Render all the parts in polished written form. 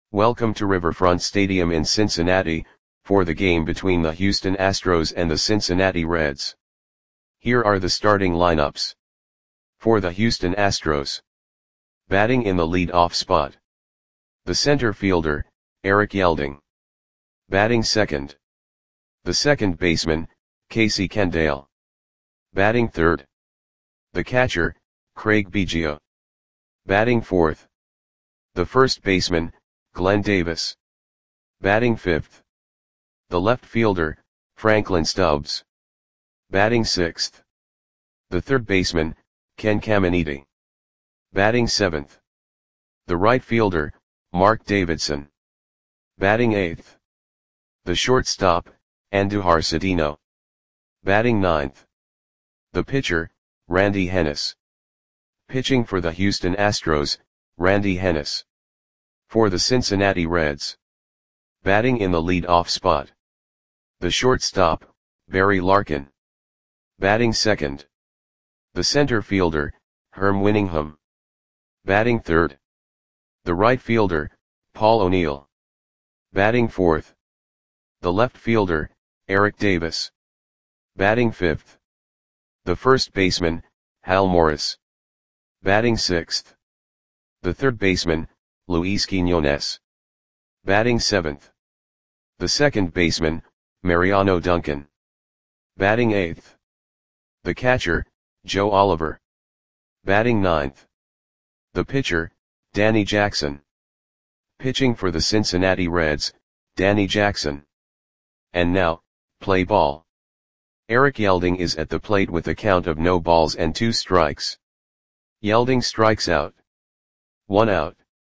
Welcome to Riverfront Stadium in Cincinnati, for the game between the Houston Astros and the Cincinnati Reds. Here are the starting lineups. For the Houston Astros. Batting in the lead-off spot. The center fielder, Eric Yelding. Batting second. The second baseman, Casey Kendall. Batting third. The catcher, Craig Biggio. Batting fourth. The first baseman, Glenn Davis. Batting fifth. The left fielder, Franklin Stubbs. Batting sixth. The third baseman, Ken Caminiti. Batting seventh. The right fielder, Mark Davidson. Batting eighth. The shortstop, Andujar Cedeno. Batting ninth. The pitcher, Randy Hennis. Pitching for the Houston Astros, Randy Hennis. For the Cincinnati Reds. Batting in the lead-off spot. The shortstop, Barry Larkin. Batting second. The center fielder, Herm Winningham. Batting third. The right fielder, Paul O'Neill. Batting fourth. The left fielder, Eric Davis. Batting fifth. The first baseman, Hal Morris. Batting sixth. The third baseman, Luis Quiñones. Batting seventh. The second baseman, Mariano Duncan. Batting eighth. The catcher, Joe Oliver. Batting ninth. The pitcher, Danny Jackson. Pitching for the Cincinnati Reds, Danny Jackson. And now, play ball. Eric Yelding is at the plate with a count of no balls and 2 strikes. Yelding strikes out. 1 out.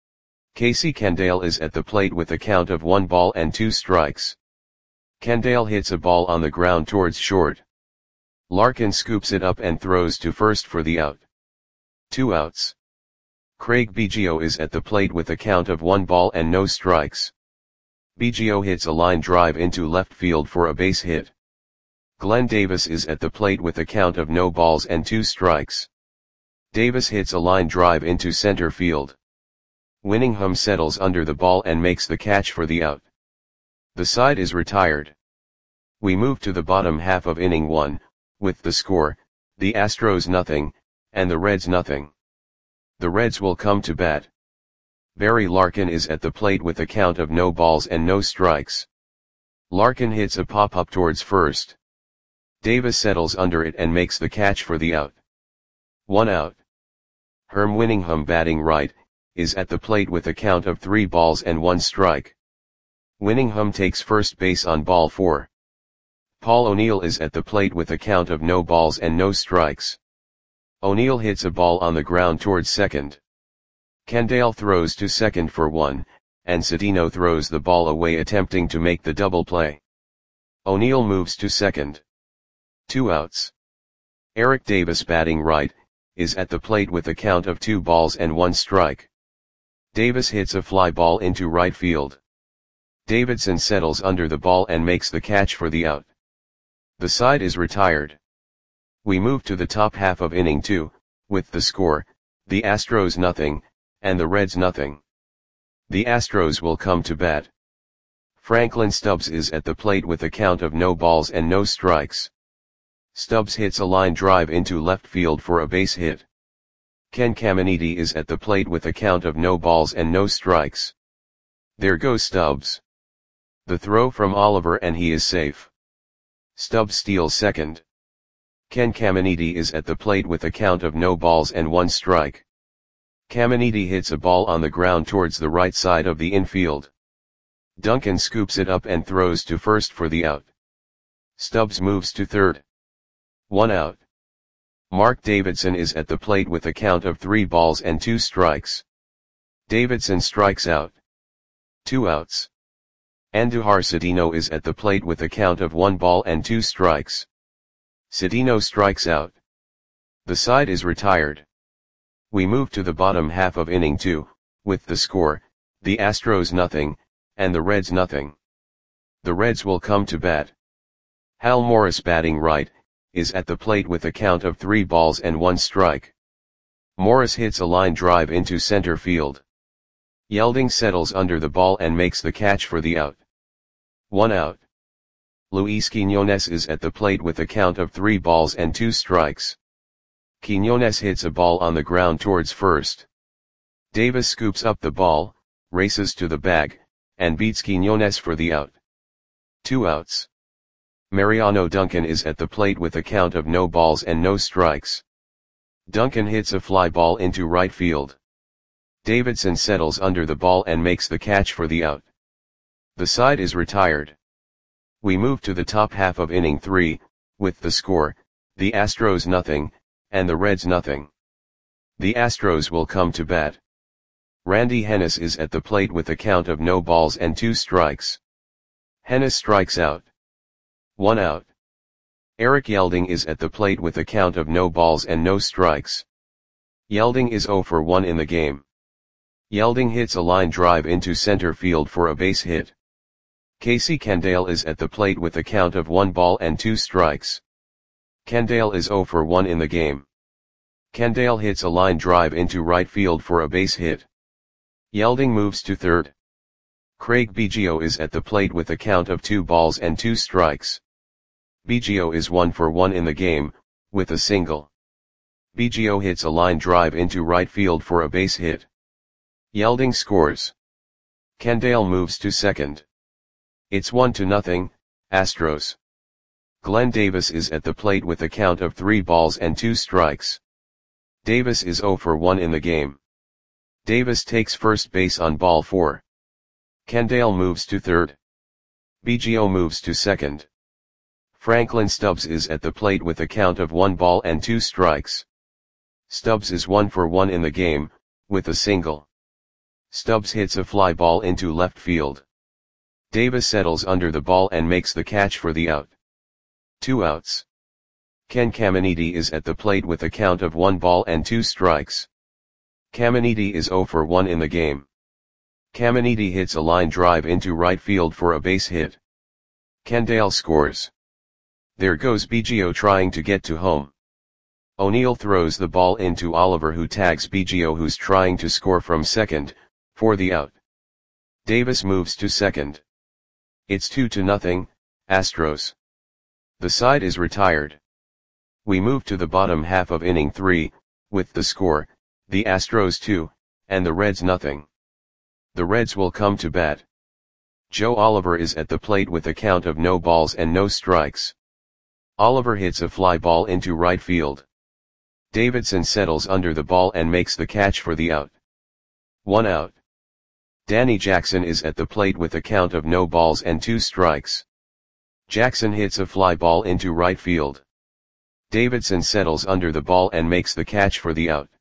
Casey Kendall is at the plate with a count of 1 ball and 2 strikes. Kendall hits a ball on the ground towards short. Larkin scoops it up and throws to first for the out. 2 outs. Craig Biggio is at the plate with a count of 1 ball and no strikes. Biggio hits a line drive into left field for a base hit. Glenn Davis is at the plate with a count of no balls and 2 strikes. Davis hits a line drive into center field. Winningham settles under the ball and makes the catch for the out. The side is retired. We move to the bottom half of inning 1, with the score, the Astros nothing, and the Reds nothing. The Reds will come to bat. Barry Larkin is at the plate with a count of no balls and no strikes. Larkin hits a pop-up towards first. Davis settles under it and makes the catch for the out. 1 out. Herm Winningham, batting right, is at the plate with a count of 3 balls and 1 strike. Winningham takes first base on ball 4. Paul O'Neill is at the plate with a count of no balls and no strikes. O'Neill hits a ball on the ground towards second. Kendall throws to second for 1, and Cedeno throws the ball away attempting to make the double play. O'Neill moves to second. 2 outs. Eric Davis, batting right, is at the plate with a count of 2 balls and 1 strike. Davis hits a fly ball into right field. Davidson settles under the ball and makes the catch for the out. The side is retired. We move to the top half of inning 2, with the score, the Astros nothing, and the Reds nothing. The Astros will come to bat. Franklin Stubbs is at the plate with a count of no balls and no strikes. Stubbs hits a line drive into left field for a base hit. Ken Caminiti is at the plate with a count of no balls and no strikes. There goes Stubbs. The throw from Oliver and he is safe. Stubbs steals second. Ken Caminiti is at the plate with a count of no balls and 1 strike. Caminiti hits a ball on the ground towards the right side of the infield. Duncan scoops it up and throws to first for the out. Stubbs moves to third. 1 out. Mark Davidson is at the plate with a count of 3 balls and 2 strikes. Davidson strikes out. 2 outs. Andujar Cedeno is at the plate with a count of 1 ball and 2 strikes. Cedeno strikes out. The side is retired. We move to the bottom half of inning 2, with the score, the Astros nothing, and the Reds nothing. The Reds will come to bat. Hal Morris, batting right, is at the plate with a count of 3 balls and 1 strike. Morris hits a line drive into center field. Yelding settles under the ball and makes the catch for the out. 1 out. Luis Quiñones is at the plate with a count of 3 balls and 2 strikes. Quiñones hits a ball on the ground towards first. Davis scoops up the ball, races to the bag, and beats Quiñones for the out. 2 outs. Mariano Duncan is at the plate with a count of no balls and no strikes. Duncan hits a fly ball into right field. Davidson settles under the ball and makes the catch for the out. The side is retired. We move to the top half of inning 3, with the score, the Astros nothing, and the Reds nothing. The Astros will come to bat. Randy Hennis is at the plate with a count of no balls and 2 strikes. Hennis strikes out. 1 out. Eric Yelding is at the plate with a count of no balls and no strikes. Yelding is 0 for 1 in the game. Yelding hits a line drive into center field for a base hit. Casey Candale is at the plate with a count of 1 ball and 2 strikes. Candale is 0 for 1 in the game. Candale hits a line drive into right field for a base hit. Yelding moves to third. Craig Biggio is at the plate with a count of 2 balls and 2 strikes. Biggio is 1 for 1 in the game, with a single. Biggio hits a line drive into right field for a base hit. Yelding scores. Candale moves to second. It's 1-0, Astros. Glenn Davis is at the plate with a count of 3 balls and 2 strikes. Davis is 0 for 1 in the game. Davis takes first base on ball 4. Candale moves to third. Biggio moves to second. Franklin Stubbs is at the plate with a count of 1 ball and 2 strikes. Stubbs is 1 for 1 in the game, with a single. Stubbs hits a fly ball into left field. Davis settles under the ball and makes the catch for the out. 2 outs. Ken Caminiti is at the plate with a count of 1 ball and 2 strikes. Caminiti is 0 for 1 in the game. Caminiti hits a line drive into right field for a base hit. Candale scores. There goes Biggio trying to get to home. O'Neill throws the ball into Oliver, who tags Biggio, who's trying to score from second, for the out. Davis moves to second. It's 2-0, Astros. The side is retired. We move to the bottom half of inning 3, with the score, the Astros 2, and the Reds nothing. The Reds will come to bat. Joe Oliver is at the plate with a count of no balls and no strikes. Oliver hits a fly ball into right field. Davidson settles under the ball and makes the catch for the out. 1 out. Danny Jackson is at the plate with a count of no balls and 2 strikes. Jackson hits a fly ball into right field. Davidson settles under the ball and makes the catch for the out.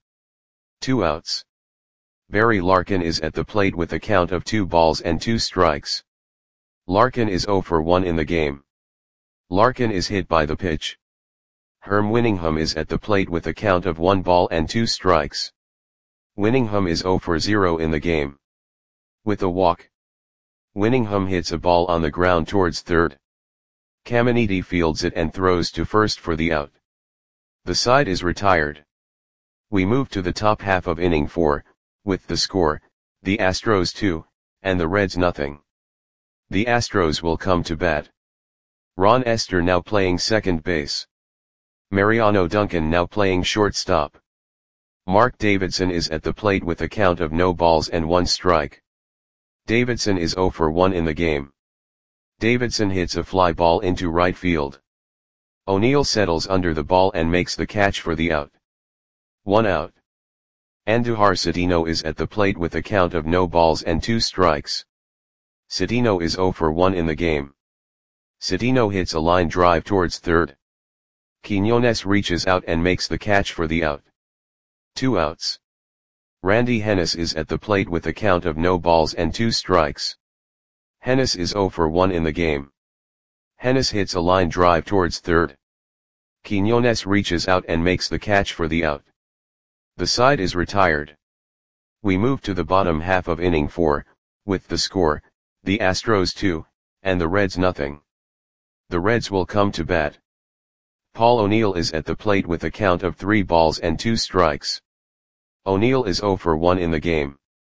2 outs. Barry Larkin is at the plate with a count of 2 balls and 2 strikes. Larkin is 0 for 1 in the game. Larkin is hit by the pitch. Herm Winningham is at the plate with a count of 1 ball and 2 strikes. Winningham is 0 for 0 in the game. With a walk. Winningham hits a ball on the ground towards third. Caminiti fields it and throws to first for the out. The side is retired. We move to the top half of inning 4, with the score, the Astros 2, and the Reds nothing. The Astros will come to bat. Ron Esther now playing second base. Mariano Duncan now playing shortstop. Mark Davidson is at the plate with a count of no balls and 1 strike. Davidson is 0 for 1 in the game. Davidson hits a fly ball into right field. O'Neill settles under the ball and makes the catch for the out. 1 out. Andujar Cedeno is at the plate with a count of no balls and 2 strikes. Cedeno is 0 for 1 in the game. Cedeno hits a line drive towards third. Quiñones reaches out and makes the catch for the out. 2 outs. Randy Hennis is at the plate with a count of no balls and 2 strikes. Hennis is 0 for 1 in the game. Hennis hits a line drive towards third. Quiñones reaches out and makes the catch for the out. The side is retired. We move to the bottom half of inning 4, with the score, the Astros 2, and the Reds nothing. The Reds will come to bat. Paul O'Neill is at the plate with a count of 3 balls and 2 strikes. O'Neill is 0 for 1 in the game.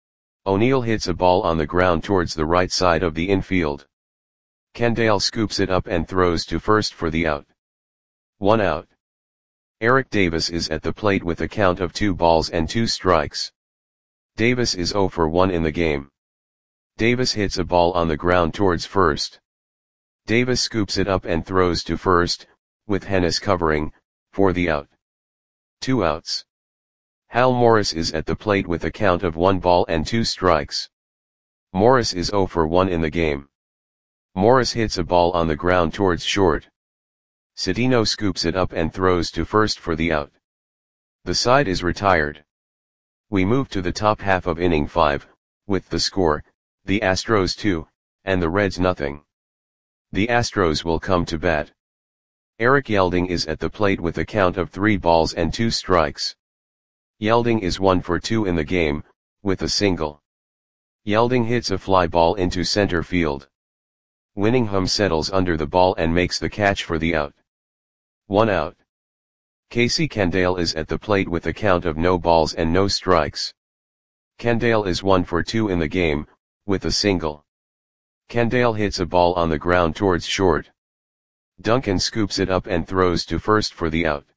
O'Neill hits a ball on the ground towards the right side of the infield. Kendall scoops it up and throws to first for the out. 1 out. Eric Davis is at the plate with a count of 2 balls and 2 strikes. Davis is 0 for 1 in the game. Davis hits a ball on the ground towards first. Davis scoops it up and throws to first, with Hennis covering, for the out. 2 outs. Hal Morris is at the plate with a count of 1 ball and 2 strikes. Morris is 0 for 1 in the game. Morris hits a ball on the ground towards short. Citino scoops it up and throws to first for the out. The side is retired. We move to the top half of inning 5, with the score, the Astros 2, and the Reds nothing. The Astros will come to bat. Eric Yelding is at the plate with a count of 3 balls and 2 strikes. Yelding is 1 for 2 in the game, with a single. Yelding hits a fly ball into center field. Winningham settles under the ball and makes the catch for the out. 1 out. Casey Kendall is at the plate with a count of no balls and no strikes. Kendall is 1 for 2 in the game, with a single. Kendall hits a ball on the ground towards short. Duncan scoops it up and throws to first for the out.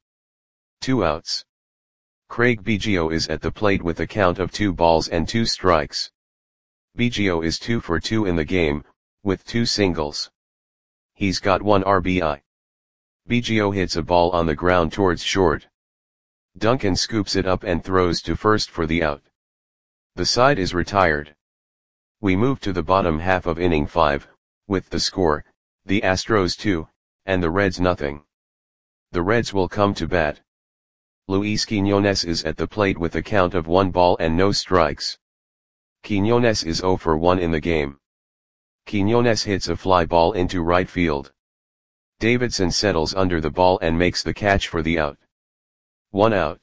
2 outs. Craig Biggio is at the plate with a count of 2 balls and 2 strikes. Biggio is 2 for 2 in the game, with 2 singles. He's got 1 RBI. Biggio hits a ball on the ground towards short. Duncan scoops it up and throws to first for the out. The side is retired. We move to the bottom half of inning 5, with the score, the Astros 2, and the Reds nothing. The Reds will come to bat. Luis Quiñones is at the plate with a count of 1 ball and no strikes. Quiñones is 0 for 1 in the game. Quiñones hits a fly ball into right field. Davidson settles under the ball and makes the catch for the out. 1 out.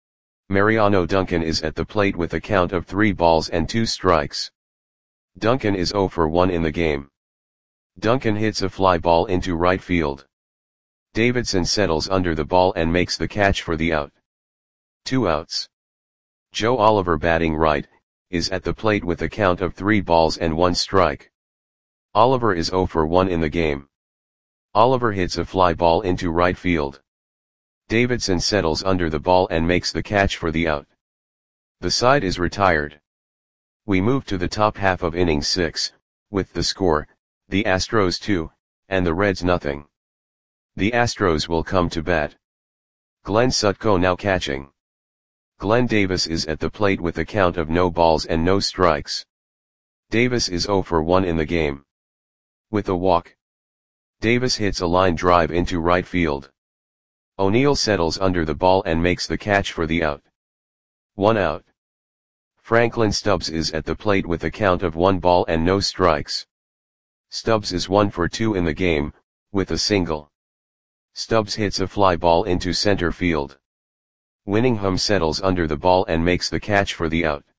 Mariano Duncan is at the plate with a count of 3 balls and 2 strikes. Duncan is 0 for 1 in the game. Duncan hits a fly ball into right field. Davidson settles under the ball and makes the catch for the out. 2 outs. Joe Oliver batting right, is at the plate with a count of 3 balls and 1 strike. Oliver is 0 for 1 in the game. Oliver hits a fly ball into right field. Davidson settles under the ball and makes the catch for the out. The side is retired. We move to the top half of inning 6, with the score, the Astros 2, and the Reds nothing. The Astros will come to bat. Glenn Sutko now catching. Glenn Davis is at the plate with a count of no balls and no strikes. Davis is 0 for 1 in the game. With a walk. Davis hits a line drive into right field. O'Neill settles under the ball and makes the catch for the out. 1 out. Franklin Stubbs is at the plate with a count of 1 ball and no strikes. Stubbs is 1 for 2 in the game, with a single. Stubbs hits a fly ball into center field. Winningham settles under the ball and makes the catch for the out.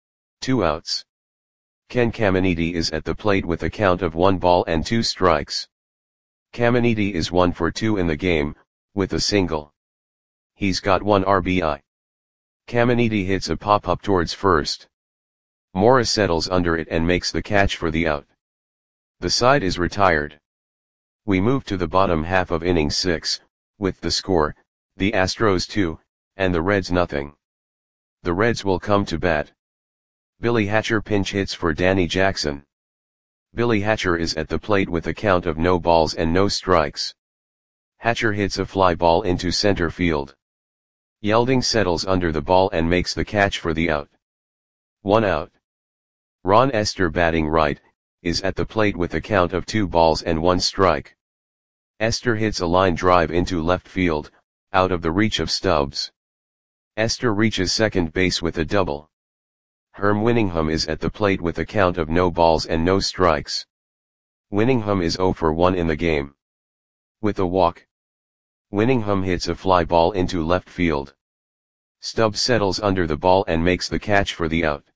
2 outs. Ken Caminiti is at the plate with a count of 1 ball and 2 strikes. Caminiti is 1 for 2 in the game, with a single. He's got 1 RBI. Caminiti hits a pop-up towards first. Morris settles under it and makes the catch for the out. The side is retired. We move to the bottom half of inning 6, with the score, the Astros 2, and the Reds nothing. The Reds will come to bat. Billy Hatcher pinch hits for Danny Jackson. Billy Hatcher is at the plate with a count of no balls and no strikes. Hatcher hits a fly ball into center field. Yelding settles under the ball and makes the catch for the out. 1 out. Ron Esther batting right, is at the plate with a count of 2 balls and 1 strike. Esther hits a line drive into left field, out of the reach of Stubbs. Esther reaches second base with a double. Herm Winningham is at the plate with a count of no balls and no strikes. Winningham is 0 for 1 in the game. With a walk. Winningham hits a fly ball into left field. Stubbs settles under the ball and makes the catch for the out.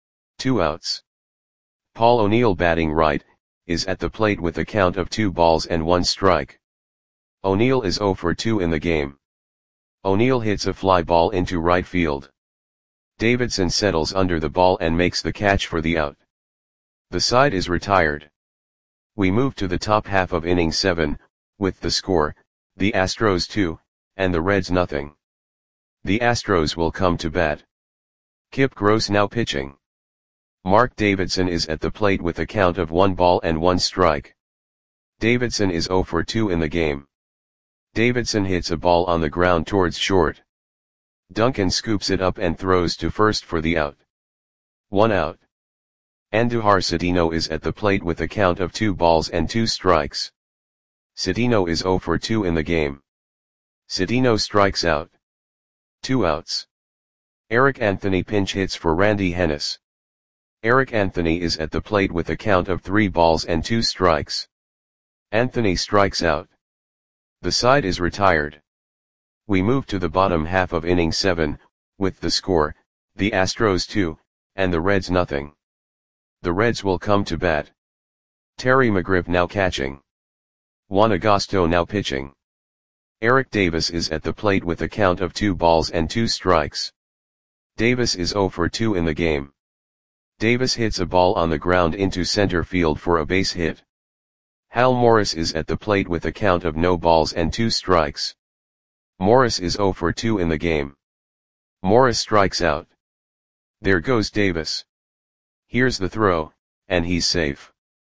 2 outs. Paul O'Neill batting right, is at the plate with a count of 2 balls and 1 strike. O'Neill is 0 for 2 in the game. O'Neill hits a fly ball into right field. Davidson settles under the ball and makes the catch for the out. The side is retired. We move to the top half of inning 7, with the score, the Astros 2, and the Reds nothing. The Astros will come to bat. Kip Gross now pitching. Mark Davidson is at the plate with a count of 1 ball and 1 strike. Davidson is 0 for 2 in the game. Davidson hits a ball on the ground towards short. Duncan scoops it up and throws to first for the out. 1 out. Andujar Cedeno is at the plate with a count of 2 balls and 2 strikes. Cedeno is 0 for 2 in the game. Cedeno strikes out. 2 outs. Eric Anthony pinch hits for Randy Hennis. Eric Anthony is at the plate with a count of 3 balls and 2 strikes. Anthony strikes out. The side is retired. We move to the bottom half of inning 7, with the score, the Astros 2, and the Reds nothing. The Reds will come to bat. Terry McGriff now catching. Juan Agosto now pitching. Eric Davis is at the plate with a count of 2 balls and 2 strikes. Davis is 0 for 2 in the game. Davis hits a ball on the ground into center field for a base hit. Hal Morris is at the plate with a count of no balls and 2 strikes. Morris is 0 for 2 in the game. Morris strikes out. There goes Davis. Here's the throw, and he's safe.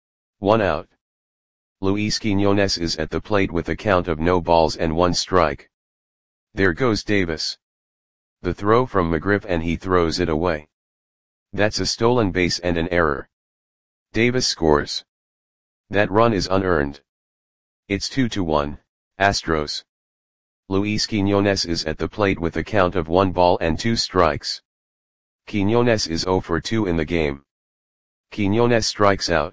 1 out. Luis Quiñones is at the plate with a count of no balls and 1 strike. There goes Davis. The throw from McGriff and he throws it away. That's a stolen base and an error. Davis scores. That run is unearned. It's 2-1, Astros. Luis Quiñones is at the plate with a count of 1 ball and 2 strikes. Quiñones is 0 for 2 in the game. Quiñones strikes out.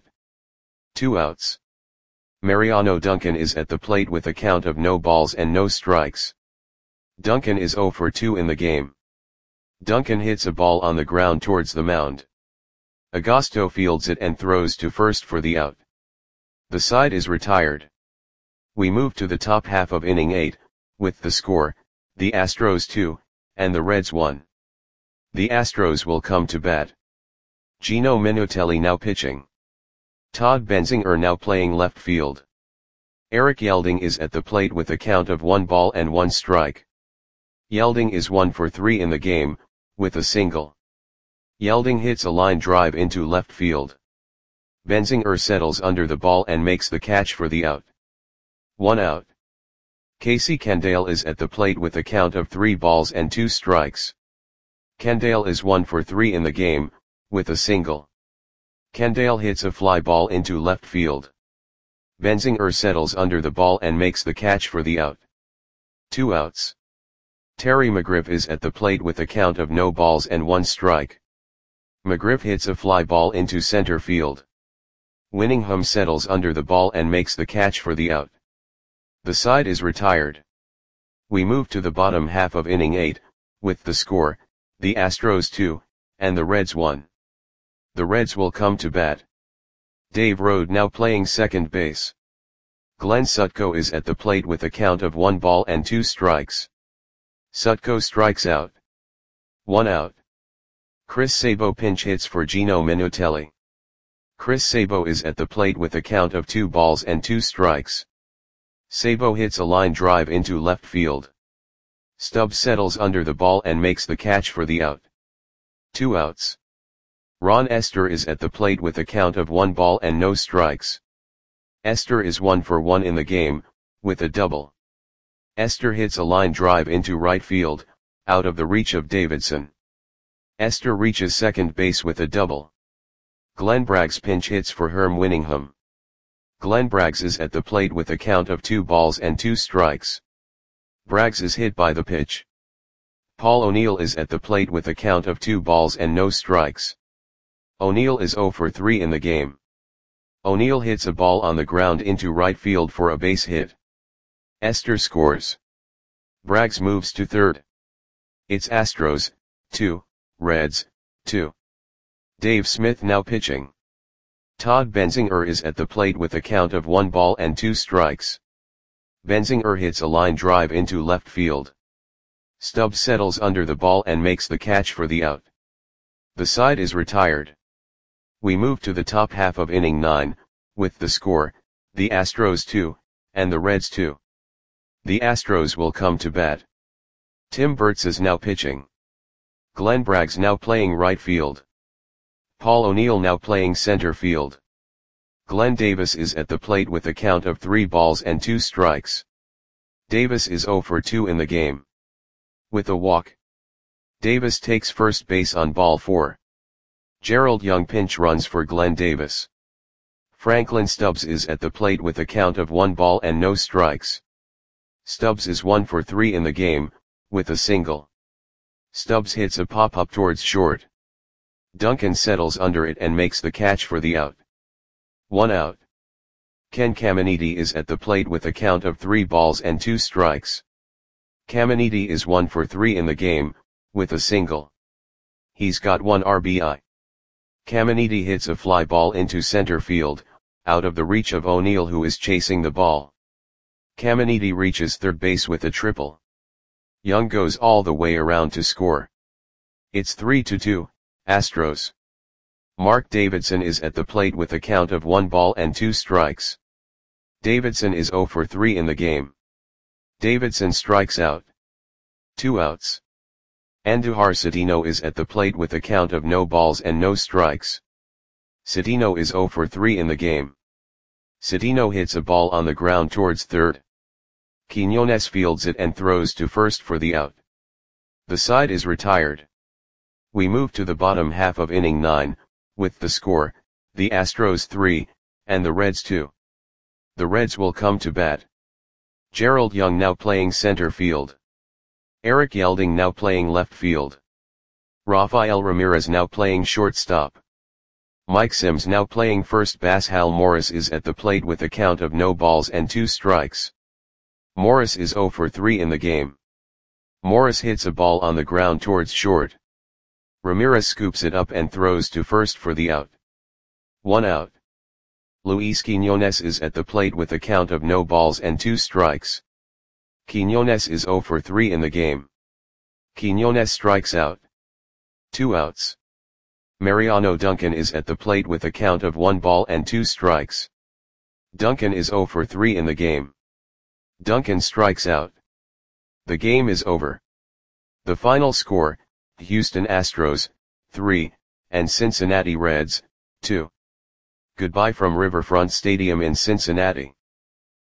2 outs. Mariano Duncan is at the plate with a count of no balls and no strikes. Duncan is 0 for 2 in the game. Duncan hits a ball on the ground towards the mound. Agosto fields it and throws to first for the out. The side is retired. We move to the top half of inning 8, with the score, the Astros 2, and the Reds 1. The Astros will come to bat. Gino Minotelli now pitching. Todd Benzinger now playing left field. Eric Yelding is at the plate with a count of 1 ball and 1 strike. Yelding is 1 for 3 in the game, with a single. Yelding hits a line drive into left field. Benzinger settles under the ball and makes the catch for the out. 1 out. Casey Candale is at the plate with a count of 3 balls and 2 strikes. Candale is 1 for 3 in the game, with a single. Candale hits a fly ball into left field. Benzinger settles under the ball and makes the catch for the out. 2 outs. Terry McGriff is at the plate with a count of no balls and 1 strike. McGriff hits a fly ball into center field. Winningham settles under the ball and makes the catch for the out. The side is retired. We move to the bottom half of inning 8, with the score, the Astros 2, and the Reds 1. The Reds will come to bat. Dave Rode now playing second base. Glenn Sutko is at the plate with a count of 1 ball and 2 strikes. Sutko strikes out. 1 out. Chris Sabo pinch hits for Gino Minotelli. Chris Sabo is at the plate with a count of 2 balls and 2 strikes. Sabo hits a line drive into left field. Stubbs settles under the ball and makes the catch for the out. 2 outs. Ron Esther is at the plate with a count of 1 ball and no strikes. Esther is 1 for 1 in the game, with a double. Esther hits a line drive into right field, out of the reach of Davidson. Esther reaches second base with a double. Glenn Braggs pinch hits for Herm Winningham. Glenn Braggs is at the plate with a count of 2 balls and 2 strikes. Braggs is hit by the pitch. Paul O'Neill is at the plate with a count of 2 balls and no strikes. O'Neill is 0 for 3 in the game. O'Neill hits a ball on the ground into right field for a base hit. Esther scores. Braggs moves to third. It's Astros, 2, Reds, 2. Dave Smith now pitching. Todd Benzinger is at the plate with a count of 1 ball and 2 strikes. Benzinger hits a line drive into left field. Stubbs settles under the ball and makes the catch for the out. The side is retired. We move to the top half of inning 9, with the score, the Astros 2, and the Reds 2. The Astros will come to bat. Tim Burtz is now pitching. Glenn Bragg's now playing right field. Paul O'Neill now playing center field. Glenn Davis is at the plate with a count of 3 balls and 2 strikes. Davis is 0 for 2 in the game. With a walk, Davis takes first base on ball 4. Gerald Young pinch runs for Glenn Davis. Franklin Stubbs is at the plate with a count of 1 ball and no strikes. Stubbs is 1 for 3 in the game, with a single. Stubbs hits a pop-up towards short. Duncan settles under it and makes the catch for the out. 1 out. Ken Caminiti is at the plate with a count of 3 balls and 2 strikes. Caminiti is 1 for 3 in the game, with a single. He's got 1 RBI. Caminiti hits a fly ball into center field, out of the reach of O'Neill, who is chasing the ball. Caminiti reaches third base with a triple. Young goes all the way around to score. It's 3-2, Astros. Mark Davidson is at the plate with a count of 1 ball and 2 strikes. Davidson is 0 for 3 in the game. Davidson strikes out. 2 outs. Andujar Cedeno is at the plate with a count of no balls and no strikes. Cedeno is 0 for 3 in the game. Cedeno hits a ball on the ground towards third. Quiñones fields it and throws to first for the out. The side is retired. We move to the bottom half of inning 9, with the score, the Astros 3, and the Reds 2. The Reds will come to bat. Gerald Young now playing center field. Eric Yelding now playing left field. Rafael Ramirez now playing shortstop. Mike Sims now playing first base. Hal Morris is at the plate with a count of no balls and 2 strikes. Morris is 0 for 3 in the game. Morris hits a ball on the ground towards short. Ramirez scoops it up and throws to first for the out. 1 out. Luis Quiñones is at the plate with a count of no balls and 2 strikes. Quiñones is 0 for 3 in the game. Quiñones strikes out. 2 outs. Mariano Duncan is at the plate with a count of 1 ball and 2 strikes. Duncan is 0 for 3 in the game. Duncan strikes out. The game is over. The final score, Houston Astros, 3, and Cincinnati Reds, 2. Goodbye from Riverfront Stadium in Cincinnati.